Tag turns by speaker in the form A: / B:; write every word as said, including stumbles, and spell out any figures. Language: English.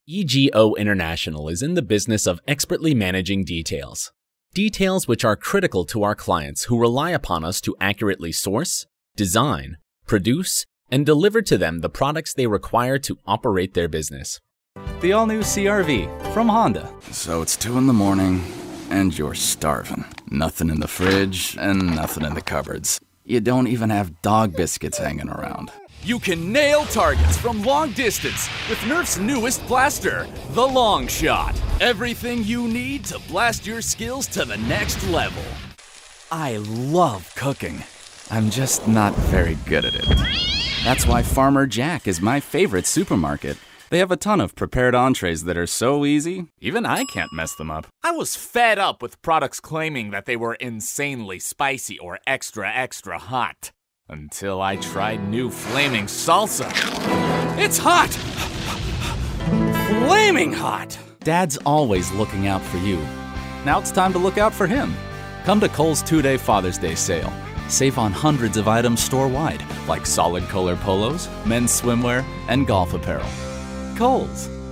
A: E G O International is in the business of expertly managing details. Details which are critical to our clients who rely upon us to accurately source, design, produce, and deliver to them the products they require to operate their business.
B: The all-new C R V from Honda.
C: So it's two in the morning, and you're starving. Nothing in the fridge, and nothing in the cupboards. You don't even have dog biscuits hanging around.
D: You can nail targets from long distance with Nerf's newest blaster, the Long Shot. Everything you need to blast your skills to the next level.
C: I love cooking. I'm just not very good at it. That's why Farmer Jack is my favorite supermarket. They have a ton of prepared entrees that are so easy, even I can't mess them up.
D: I was fed up with products claiming that they were insanely spicy or extra, extra hot. Until I tried new flaming salsa. It's hot! Flaming hot!
B: Dad's always looking out for you. Now it's time to look out for him. Come to Kohl's two-day Father's Day sale. Save on hundreds of items store-wide, like solid color polos, men's swimwear, and golf apparel. Kohl's.